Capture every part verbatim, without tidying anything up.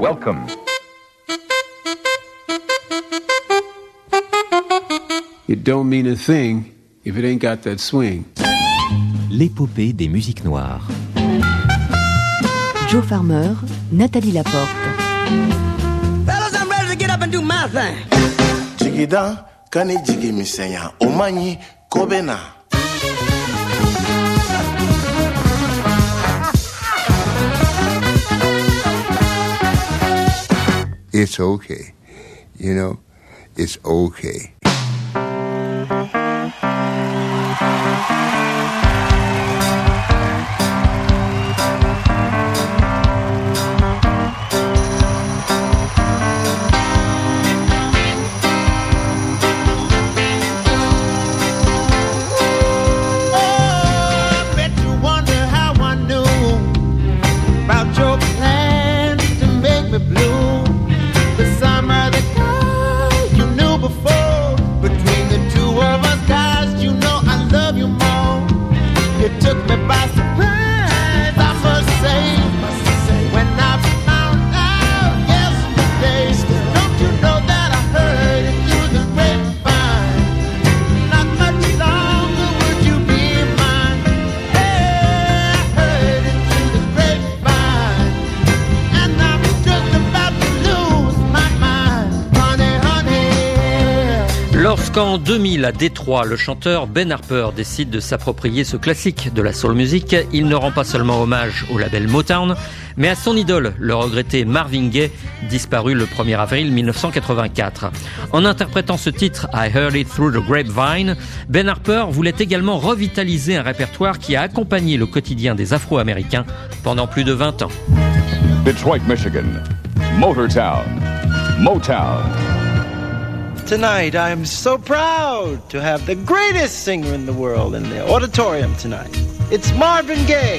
Welcome. It don't mean a thing if it ain't got that swing. L'épopée des musiques noires. Joe Farmer, Nathalie Laporte. Fellas, I'm ready to get up and do my thing. Jigida, kani jigi misenya, omanyi, kobena. It's okay. You know, it's okay. Lorsqu'en deux mille, à Détroit, le chanteur Ben Harper décide de s'approprier ce classique de la soul music, il ne rend pas seulement hommage au label Motown, mais à son idole, le regretté Marvin Gaye, disparu le premier avril mille neuf cent quatre-vingt-quatre. En interprétant ce titre, I Heard It Through the Grapevine, Ben Harper voulait également revitaliser un répertoire qui a accompagné le quotidien des Afro-Américains pendant plus de vingt ans. Detroit, Michigan. Motortown. Motown. Tonight, I am so proud to have the greatest singer in the world in the auditorium tonight. It's Marvin Gaye.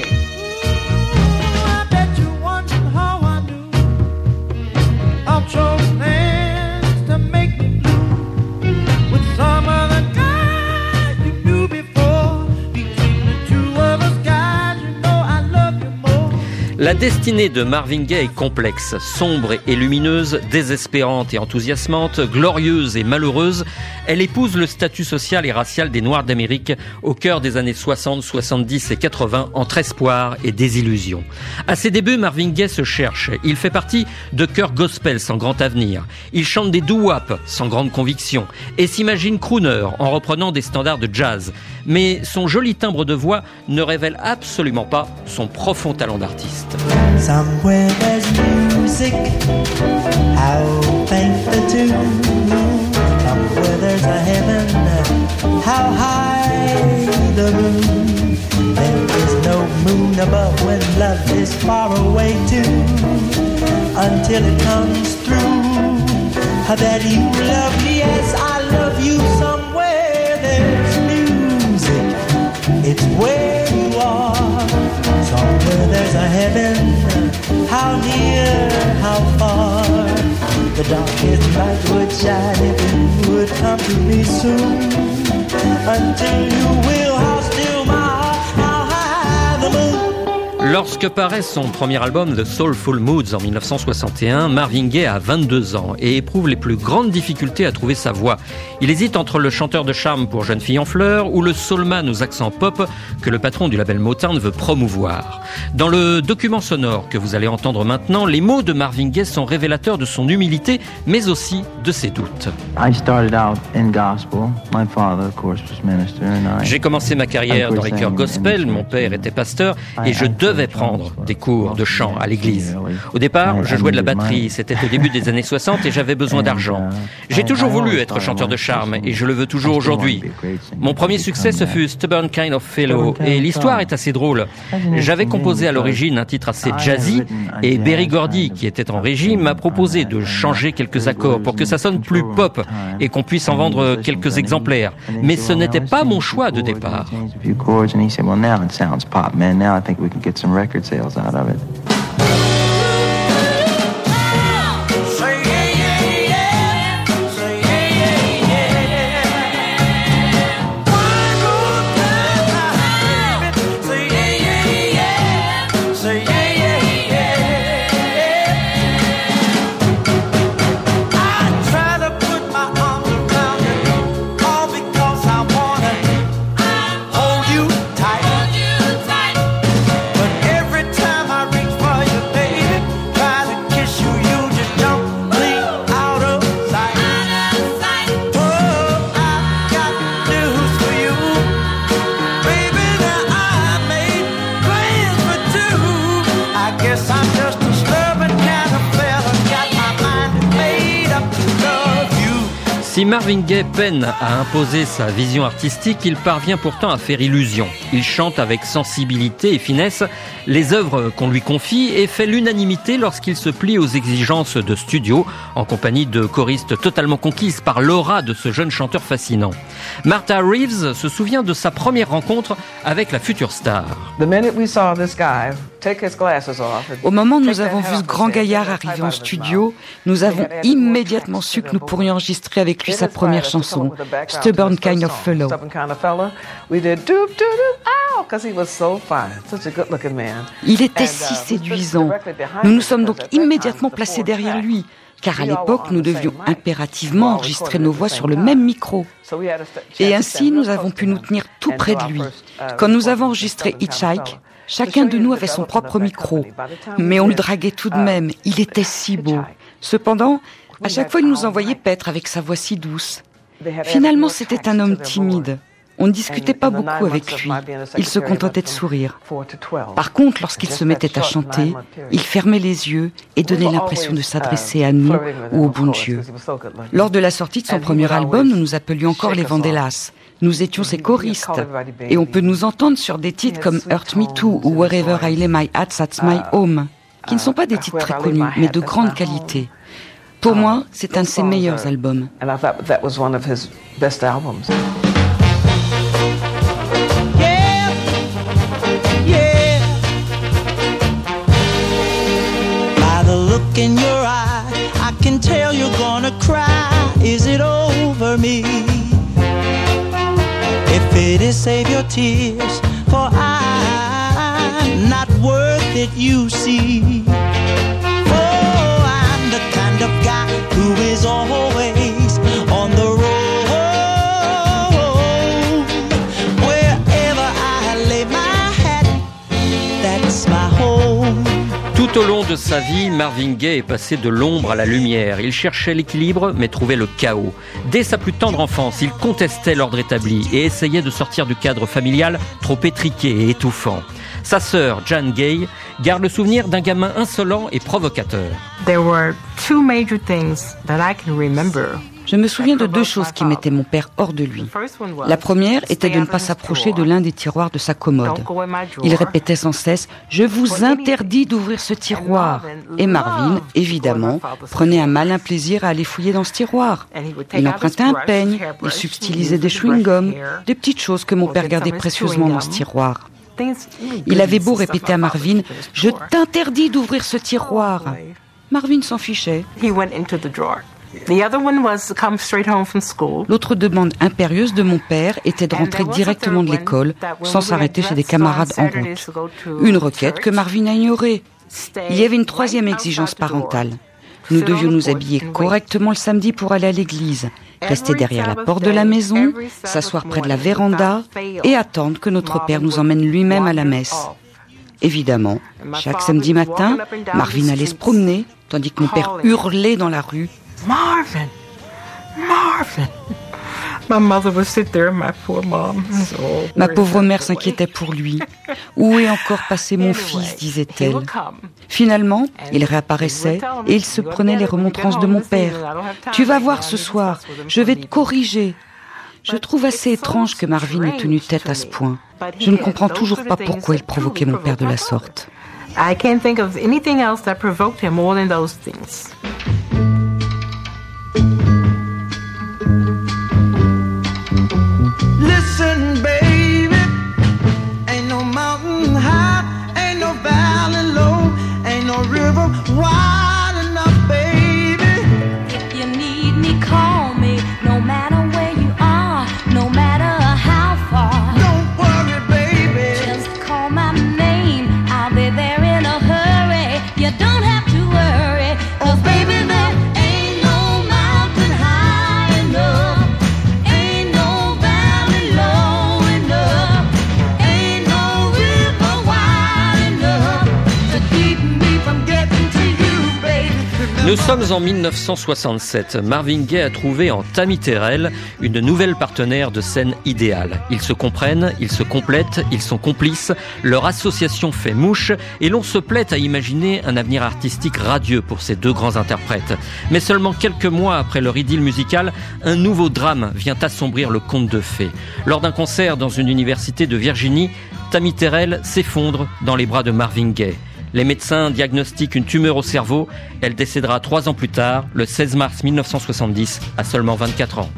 I bet you wonder how I do. I'll chose hands to make me blue with some of the guys you knew before. Between the two of us guys, you know I love you more. La destinée de Marvin Gaye est complexe, sombre et lumineuse, désespérante et enthousiasmante, glorieuse et malheureuse. Elle épouse le statut social et racial des Noirs d'Amérique au cœur des années soixante, soixante-dix et quatre-vingts entre espoir et désillusion. À ses débuts, Marvin Gaye se cherche. Il fait partie de chœurs gospel sans grand avenir. Il chante des doo-wop sans grande conviction et s'imagine crooner en reprenant des standards de jazz. Mais son joli timbre de voix ne révèle absolument pas son profond talent d'artiste. Somewhere there's music, how faint the tune. Somewhere there's a heaven, how high the moon. There is no moon above when love is far away too. Until it comes through, that you love me as I love you. Somewhere there's music, it's where you are. Somewhere there's a heaven, how near, how far. The darkest light would shine if you would come to me soon. Until you will, how still my heart, how high the moon. Lorsque paraît son premier album The Soulful Moods en mille neuf cent soixante et un, Marvin Gaye a vingt-deux ans et éprouve les plus grandes difficultés à trouver sa voix. Il hésite entre le chanteur de charme pour jeune fille en fleurs ou le soulman aux accents pop que le patron du label Motown veut promouvoir. Dans le document sonore que vous allez entendre maintenant, les mots de Marvin Gaye sont révélateurs de son humilité mais aussi de ses doutes. J'ai commencé ma carrière dans les chœurs gospel, mon père était pasteur et je devais prendre des cours de chant à l'église. Au départ, je jouais de la batterie, c'était au début des années soixante et j'avais besoin d'argent. J'ai toujours voulu être chanteur de charme et je le veux toujours aujourd'hui. Mon premier succès, ce fut Stubborn Kind of Fellow et l'histoire est assez drôle. J'avais composé à l'origine un titre assez jazzy et Berry Gordy, qui était en régie, m'a proposé de changer quelques accords pour que ça sonne plus pop et qu'on puisse en vendre quelques exemplaires. Mais ce n'était pas mon choix de départ. Some record sales out of it. Si Marvin Gaye peine à imposer sa vision artistique, il parvient pourtant à faire illusion. Il chante avec sensibilité et finesse les œuvres qu'on lui confie et fait l'unanimité lorsqu'il se plie aux exigences de studio, en compagnie de choristes totalement conquises par l'aura de ce jeune chanteur fascinant. Martha Reeves se souvient de sa première rencontre avec la future star. Au moment où nous avons vu ce grand gaillard arriver en studio, nous avons immédiatement su que nous pourrions enregistrer avec lui sa première chanson, Stubborn Kind of Fellow. Il était si séduisant. Nous nous sommes donc immédiatement placés derrière lui, car à l'époque, nous devions impérativement enregistrer nos voix sur le même micro. Et ainsi, nous avons pu nous tenir tout près de lui. Quand nous avons enregistré Hitchhike, chacun de nous avait son propre micro, mais on le draguait tout de même, il était si beau. Cependant, à chaque fois il nous envoyait paître avec sa voix si douce. Finalement, c'était un homme timide. On ne discutait pas beaucoup avec lui, il se contentait de sourire. Par contre, lorsqu'il se mettait à chanter, il fermait les yeux et donnait l'impression de s'adresser à nous ou au bon Dieu. Lors de la sortie de son premier album, nous nous appelions encore les Vandellas. Nous étions ses choristes, et on peut nous entendre sur des titres comme Hurt Me Too ou Wherever I Lay My Hat, That's My Home, qui ne sont pas des titres très connus, mais de grande qualité. Pour moi, c'est un de ses meilleurs albums. Look in your eye, I can tell you're gonna cry. Is it over me? If it is, save your tears, for I'm not worth it, you see. Oh, I'm the kind of guy who is always on the road. Wherever I lay my hat, that's my home. Tout au long de sa vie, Marvin Gaye est passé de l'ombre à la lumière. Il cherchait l'équilibre, mais trouvait le chaos. Dès sa plus tendre enfance, il contestait l'ordre établi et essayait de sortir du cadre familial trop étriqué et étouffant. Sa sœur, Jan Gaye, garde le souvenir d'un gamin insolent et provocateur. There were two major things that I can remember. Je me souviens de deux choses qui mettaient mon père hors de lui. La première était de ne pas s'approcher de l'un des tiroirs de sa commode. Il répétait sans cesse « Je vous interdis d'ouvrir ce tiroir !» Et Marvin, évidemment, prenait un malin plaisir à aller fouiller dans ce tiroir. Il empruntait un peigne, il subtilisait des chewing-gums, des petites choses que mon père gardait précieusement dans ce tiroir. Il avait beau répéter à Marvin « Je t'interdis d'ouvrir ce tiroir !» Marvin s'en fichait. L'autre demande impérieuse de mon père était de rentrer directement de l'école sans s'arrêter chez des camarades en route. Une requête que Marvin a ignorée. Il y avait une troisième exigence parentale. Nous devions nous habiller correctement le samedi pour aller à l'église, rester derrière la porte de la maison, s'asseoir près de la véranda et attendre que notre père nous emmène lui-même à la messe. Évidemment, chaque samedi matin, Marvin allait se promener, tandis que mon père hurlait dans la rue. Marvin! Marvin! My mother would sit there, my poor mom. So Ma pauvre mère s'inquiétait pour lui. Où est encore passé mon fils, disait-elle. Finalement, il réapparaissait et il se prenait les remontrances de mon père. Tu vas voir ce soir, je vais te corriger. Je trouve assez étrange que Marvin ait tenu tête à ce point. Je ne comprends toujours pas pourquoi il provoquait mon père de la sorte. I can't think of anything else that provoked him more than those things. Listen, baby, ain't no mountain high, ain't no valley low, ain't no river wide enough, baby. If you need me, call me, no matter where you are, no matter how far. Don't worry, baby, just call my name, I'll be there in a hurry. You don't have to worry, 'cause baby, there ain't no mountain high enough. Nous sommes en mille neuf cent soixante-sept. Marvin Gaye a trouvé en Tammy Terrell une nouvelle partenaire de scène idéale. Ils se comprennent, ils se complètent, ils sont complices. Leur association fait mouche et l'on se plaît à imaginer un avenir artistique radieux pour ces deux grands interprètes. Mais seulement quelques mois après leur idylle musicale, un nouveau drame vient assombrir le conte de fées. Lors d'un concert dans une université de Virginie, Tammy Terrell s'effondre dans les bras de Marvin Gaye. Les médecins diagnostiquent une tumeur au cerveau. Elle décédera trois ans plus tard, le seize mars mille neuf cent soixante-dix, à seulement vingt-quatre ans.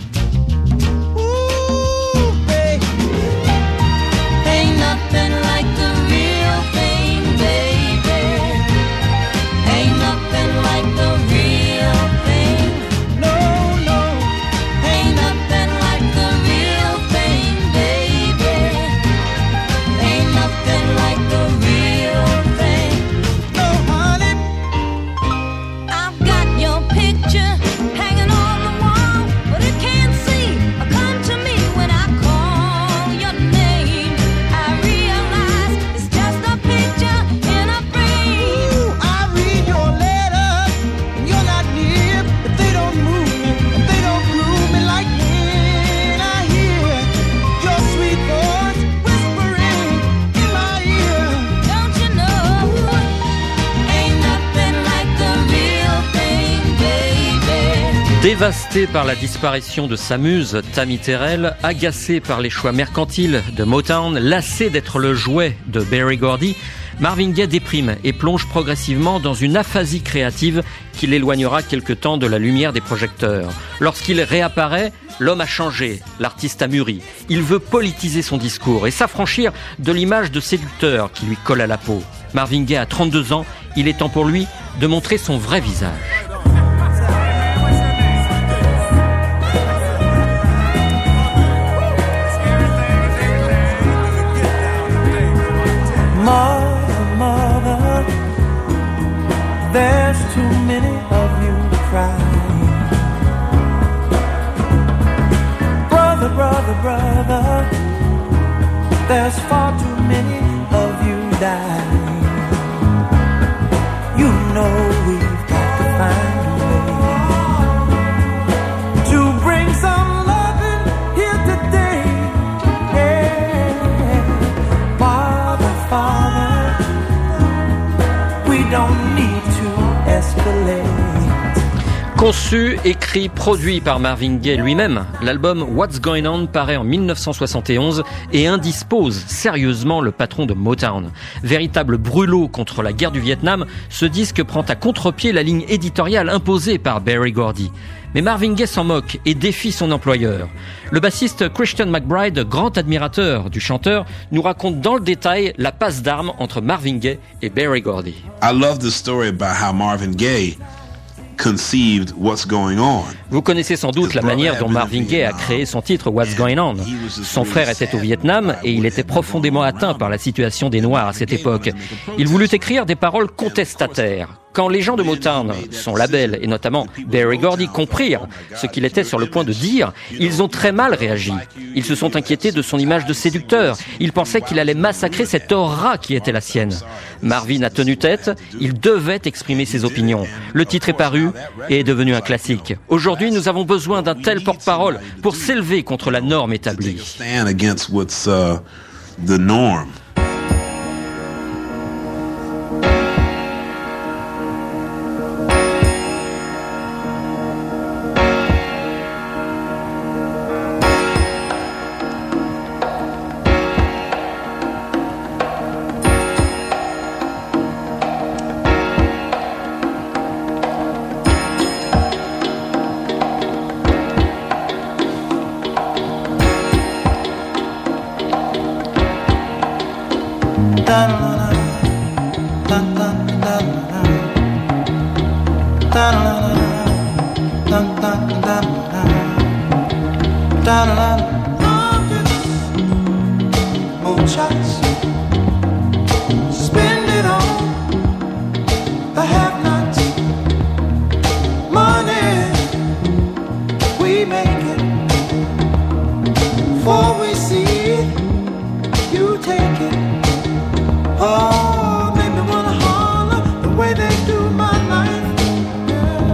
Dévasté par la disparition de sa muse, Tammy Terrell, agacé par les choix mercantiles de Motown, lassé d'être le jouet de Berry Gordy, Marvin Gaye déprime et plonge progressivement dans une aphasie créative qui l'éloignera quelque temps de la lumière des projecteurs. Lorsqu'il réapparaît, l'homme a changé, l'artiste a mûri. Il veut politiser son discours et s'affranchir de l'image de séducteur qui lui colle à la peau. Marvin Gaye a trente-deux ans, il est temps pour lui de montrer son vrai visage. Mother, mother, there's too many of you crying. Brother, brother, brother, there's far too many of you dying. You know we've got to find a way to bring some loving here today. Yeah, Father, Father, we don't need to escalate. Conçu, écrit, produit par Marvin Gaye lui-même, l'album What's Going On paraît en mille neuf cent soixante et onze et indispose sérieusement le patron de Motown. Véritable brûlot contre la guerre du Vietnam, ce disque prend à contre-pied la ligne éditoriale imposée par Berry Gordy. Mais Marvin Gaye s'en moque et défie son employeur. Le bassiste Christian McBride, grand admirateur du chanteur, nous raconte dans le détail la passe d'armes entre Marvin Gaye et Berry Gordy. I love the story about how Marvin Gaye conceived What's Going On. Vous connaissez sans doute la manière dont Marvin Gaye a créé son titre What's Going On. Son frère était au Vietnam et il était profondément atteint par la situation des Noirs à cette époque. Il voulut écrire des paroles contestataires. Quand les gens de Motown, son label et notamment Berry Gordy comprirent ce qu'il était sur le point de dire, ils ont très mal réagi. Ils se sont inquiétés de son image de séducteur. Ils pensaient qu'il allait massacrer cette aura qui était la sienne. Marvin a tenu tête, il devait exprimer ses opinions. Le titre est paru et est devenu un classique. Aujourd'hui, nous avons besoin d'un tel porte-parole pour s'élever contre la norme établie. Oh, make me wanna holler the way they do my life. Yeah.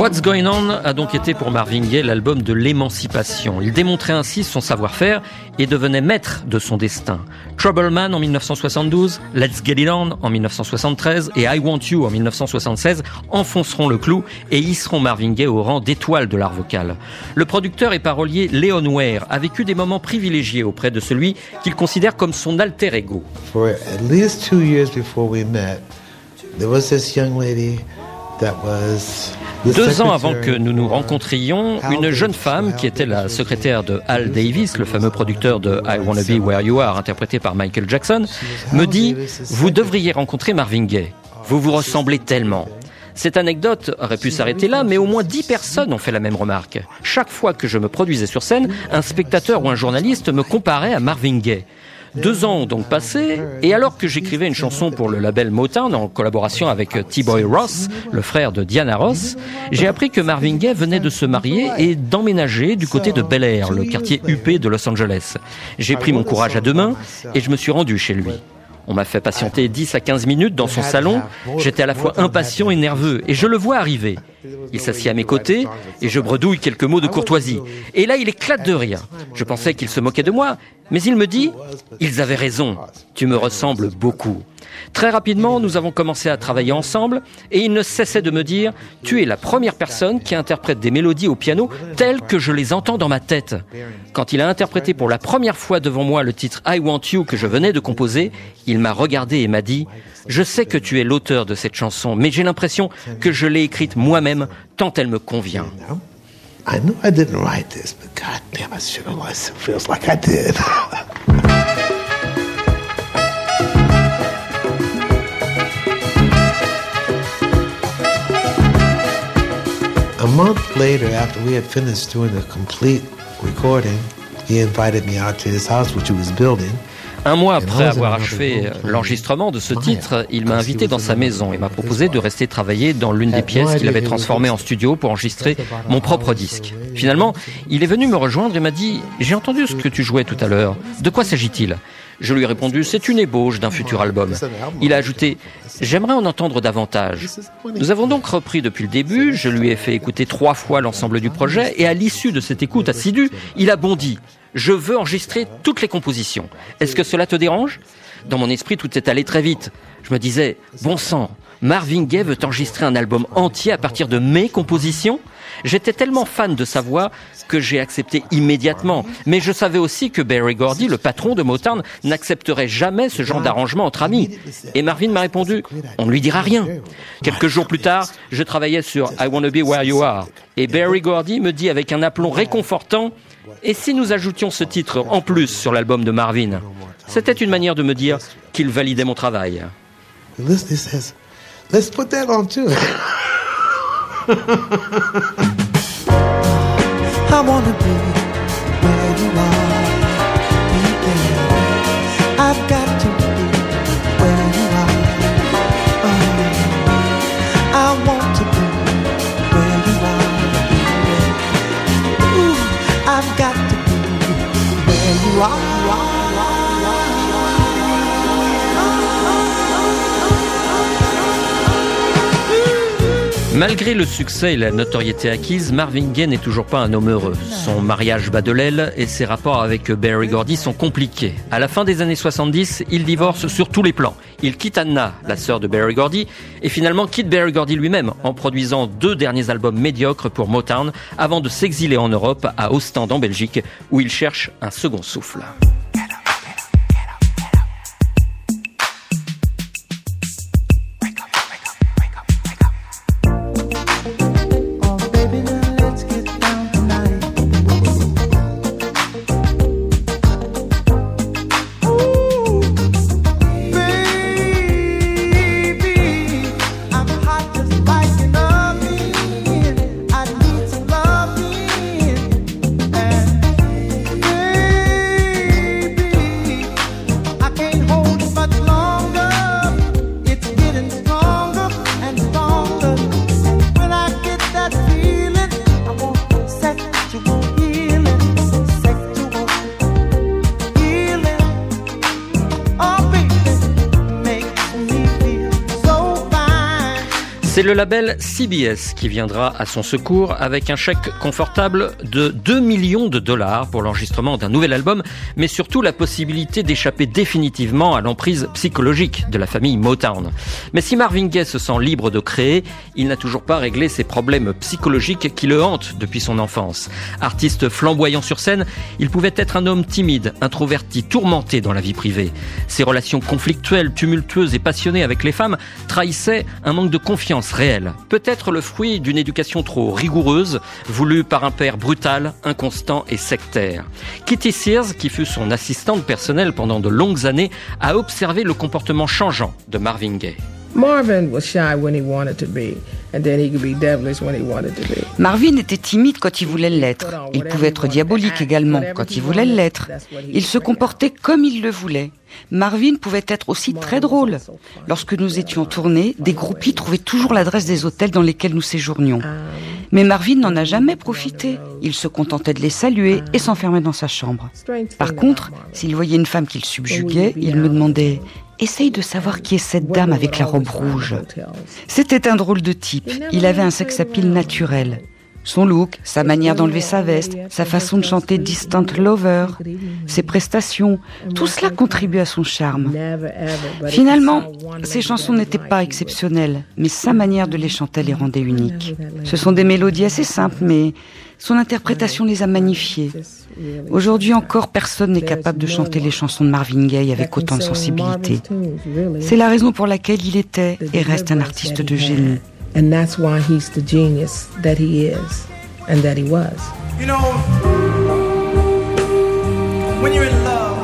What's Going On a donc été pour Marvin Gaye l'album de l'émancipation. Il démontrait ainsi son savoir-faire et devenait maître de son destin. Trouble Man en dix-neuf cent soixante-douze, Let's Get It On en dix-neuf cent soixante-treize et I Want You en dix-neuf cent soixante-seize enfonceront le clou et hisseront Marvin Gaye au rang d'étoile de l'art vocal. Le producteur et parolier Leon Ware a vécu des moments privilégiés auprès de celui qu'il considère comme son alter ego. For at least two years before we met, there was this young lady that was Deux ans avant que nous nous rencontrions, une jeune femme qui était la secrétaire de Al Davis, le fameux producteur de I Wanna Be Where You Are, interprété par Michael Jackson, me dit « Vous devriez rencontrer Marvin Gaye. Vous vous ressemblez tellement ». Cette anecdote aurait pu s'arrêter là, mais au moins dix personnes ont fait la même remarque. Chaque fois que je me produisais sur scène, un spectateur ou un journaliste me comparait à Marvin Gaye. Deux ans ont donc passé, et alors que j'écrivais une chanson pour le label Motown en collaboration avec T-Boy Ross, le frère de Diana Ross, j'ai appris que Marvin Gaye venait de se marier et d'emménager du côté de Bel Air, le quartier huppé de Los Angeles. J'ai pris mon courage à deux mains et je me suis rendu chez lui. On m'a fait patienter dix à quinze minutes dans son salon. J'étais à la fois impatient et nerveux, et je le vois arriver. Il s'assied à mes côtés, et je bredouille quelques mots de courtoisie. Et là, il éclate de rire. Je pensais qu'il se moquait de moi, mais il me dit « Ils avaient raison, tu me ressembles beaucoup ». Très rapidement, nous avons commencé à travailler ensemble, et il ne cessait de me dire « Tu es la première personne qui interprète des mélodies au piano telles que je les entends dans ma tête ». Quand il a interprété pour la première fois devant moi le titre « I Want You » que je venais de composer, il m'a regardé et m'a dit « Je sais que tu es l'auteur de cette chanson, mais j'ai l'impression que je l'ai écrite moi-même tant elle me convient. » I know I didn't write this, but God damn, it sure feels like I did. A month later, after we had finished doing the complete recording, he invited me out to his house, which he was building. Un mois après avoir achevé l'enregistrement de ce titre, il m'a invité dans sa maison et m'a proposé de rester travailler dans l'une des pièces qu'il avait transformées en studio pour enregistrer mon propre disque. Finalement, il est venu me rejoindre et m'a dit « J'ai entendu ce que tu jouais tout à l'heure. De quoi s'agit-il » Je lui ai répondu « C'est une ébauche d'un futur album ». Il a ajouté « J'aimerais en entendre davantage ». Nous avons donc repris depuis le début, je lui ai fait écouter trois fois l'ensemble du projet et à l'issue de cette écoute assidue, il a bondi. Je veux enregistrer toutes les compositions. Est-ce que cela te dérange ? Dans mon esprit, tout est allé très vite. Je me disais, bon sang, Marvin Gaye veut enregistrer un album entier à partir de mes compositions ? J'étais tellement fan de sa voix que j'ai accepté immédiatement. Mais je savais aussi que Berry Gordy, le patron de Motown, n'accepterait jamais ce genre d'arrangement entre amis. Et Marvin m'a répondu, on ne lui dira rien. Quelques jours plus tard, je travaillais sur I Wanna Be Where You Are. Et Berry Gordy me dit avec un aplomb réconfortant, et si nous ajoutions ce titre en plus sur l'album de Marvin ? C'était une manière de me dire qu'il validait mon travail. Leslie says, let's put that on too. I wanna be where you are, be there. I've got to be where you are. Oh, I want to be where you are. Ooh, I've got to be where you are. Malgré le succès et la notoriété acquise, Marvin Gaye n'est toujours pas un homme heureux. Son mariage bat de l'aile et ses rapports avec Berry Gordy sont compliqués. À la fin des années soixante-dix, il divorce sur tous les plans. Il quitte Anna, la sœur de Berry Gordy, et finalement quitte Berry Gordy lui-même en produisant deux derniers albums médiocres pour Motown avant de s'exiler en Europe, à Ostende en Belgique, où il cherche un second souffle. C'est le label C B S qui viendra à son secours avec un chèque confortable de deux millions de dollars pour l'enregistrement d'un nouvel album, mais surtout la possibilité d'échapper définitivement à l'emprise psychologique de la famille Motown. Mais si Marvin Gaye se sent libre de créer, il n'a toujours pas réglé ses problèmes psychologiques qui le hantent depuis son enfance. Artiste flamboyant sur scène, il pouvait être un homme timide, introverti, tourmenté dans la vie privée. Ses relations conflictuelles, tumultueuses et passionnées avec les femmes trahissaient un manque de confiance réelle. Peut-être le fruit d'une éducation trop rigoureuse, voulue par un père brutal, inconstant et sectaire. Kitty Sears, qui fut son assistante personnelle pendant de longues années, a observé le comportement changeant de Marvin Gaye. Marvin was shy when he wanted to be, and then he could be devilish when he wanted to be. Marvin était timide quand il voulait l'être. Il pouvait être diabolique également quand il voulait l'être. Il se comportait comme il le voulait. Marvin pouvait être aussi très drôle. Lorsque nous étions tournés, des groupies trouvaient toujours l'adresse des hôtels dans lesquels nous séjournions. Mais Marvin n'en a jamais profité. Il se contentait de les saluer et s'enfermait dans sa chambre. Par contre, s'il voyait une femme qu'il subjuguait, il me demandait « Essaye de savoir qui est cette dame avec la robe rouge ». C'était un drôle de type. Il avait un sex-appeal naturel. Son look, sa manière d'enlever sa veste, sa façon de chanter Distant Lover, ses prestations, tout cela contribuait à son charme. Finalement, ses chansons n'étaient pas exceptionnelles, mais sa manière de les chanter les rendait uniques. Ce sont des mélodies assez simples, mais son interprétation les a magnifiées. Aujourd'hui encore, personne n'est capable de chanter les chansons de Marvin Gaye avec autant de sensibilité. C'est la raison pour laquelle il était et reste un artiste de génie. And that's why he's the genius that he is and that he was. You know, when you're in love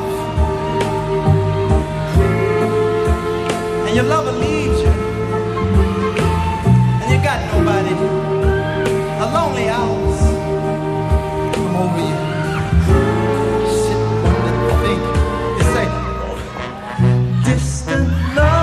and your lover leaves you and you got nobody, a lonely house come over you. You sit and think, you say, distant love.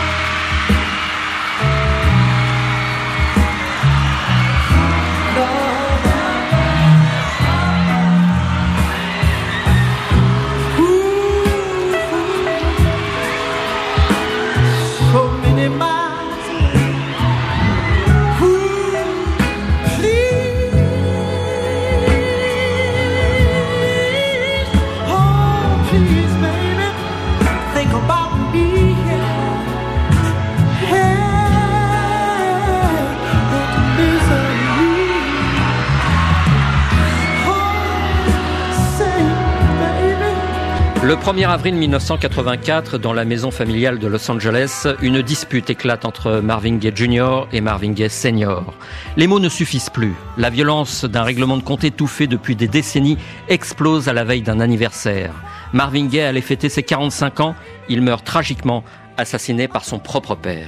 Le premier avril mille neuf cent quatre-vingt-quatre, dans la maison familiale de Los Angeles, une dispute éclate entre Marvin Gaye junior et Marvin Gaye senior. Les mots ne suffisent plus. La violence d'un règlement de compte étouffé depuis des décennies explose à la veille d'un anniversaire. Marvin Gaye allait fêter ses quarante-cinq ans. Il meurt tragiquement, assassiné par son propre père.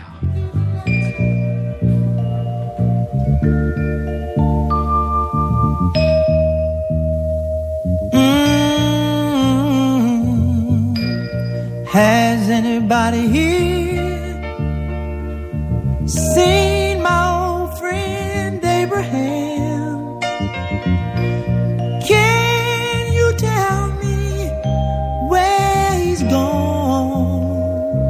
Has anybody here seen my old friend Abraham? Can you tell me where he's gone?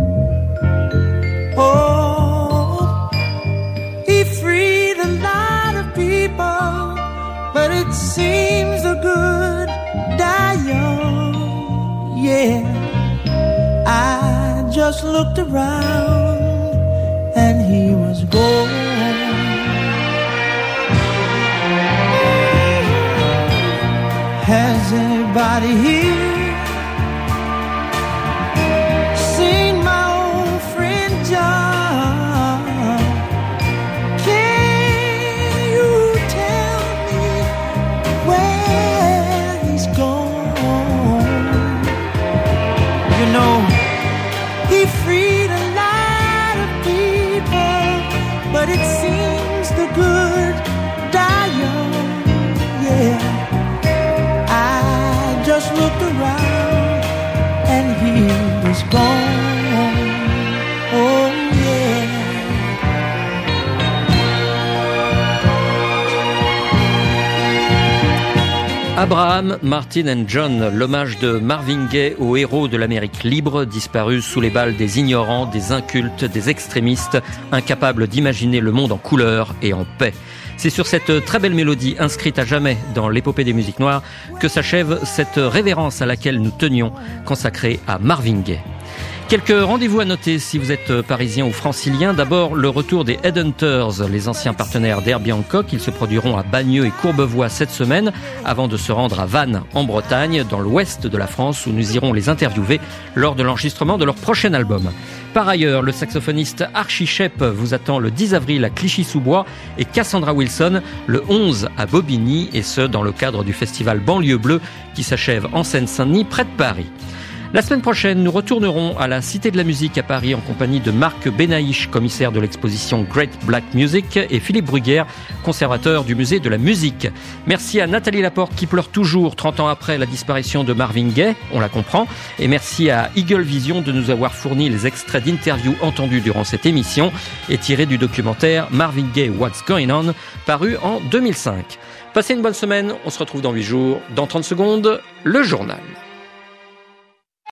Oh, he freed a lot of people, but it seems the good die young, yeah. I just looked around and he was gone. Has anybody here seen my old friend John? Can you tell me where he's gone? You know, he freed a lot of people, but it seems the good die young, yeah. I just looked around and he was gone, oh yeah. Abraham, Martin and John, l'hommage de Marvin Gaye aux héros de l'Amérique libre, disparus sous les balles des ignorants, des incultes, des extrémistes, incapables d'imaginer le monde en couleur et en paix. C'est sur cette très belle mélodie inscrite à jamais dans l'épopée des musiques noires que s'achève cette révérence à laquelle nous tenions, consacrée à Marvin Gaye. Quelques rendez-vous à noter si vous êtes parisien ou francilien. D'abord, le retour des Headhunters, les anciens partenaires d'Herbie Hancock. Ils se produiront à Bagneux et Courbevoie cette semaine, avant de se rendre à Vannes, en Bretagne, dans l'ouest de la France, où nous irons les interviewer lors de l'enregistrement de leur prochain album. Par ailleurs, le saxophoniste Archie Shepp vous attend le dix avril à Clichy-sous-Bois et Cassandra Wilson le onze à Bobigny, et ce, dans le cadre du festival Banlieue Bleue qui s'achève en Seine-Saint-Denis, près de Paris. La semaine prochaine, nous retournerons à la Cité de la Musique à Paris en compagnie de Marc Benaïch, commissaire de l'exposition Great Black Music, et Philippe Bruguière, conservateur du musée de la musique. Merci à Nathalie Laporte qui pleure toujours trente ans après la disparition de Marvin Gaye, on la comprend, et merci à Eagle Vision de nous avoir fourni les extraits d'interviews entendus durant cette émission et tirés du documentaire Marvin Gaye What's Going On, paru en deux mille cinq. Passez une bonne semaine, on se retrouve dans huit jours. Dans trente secondes, le journal.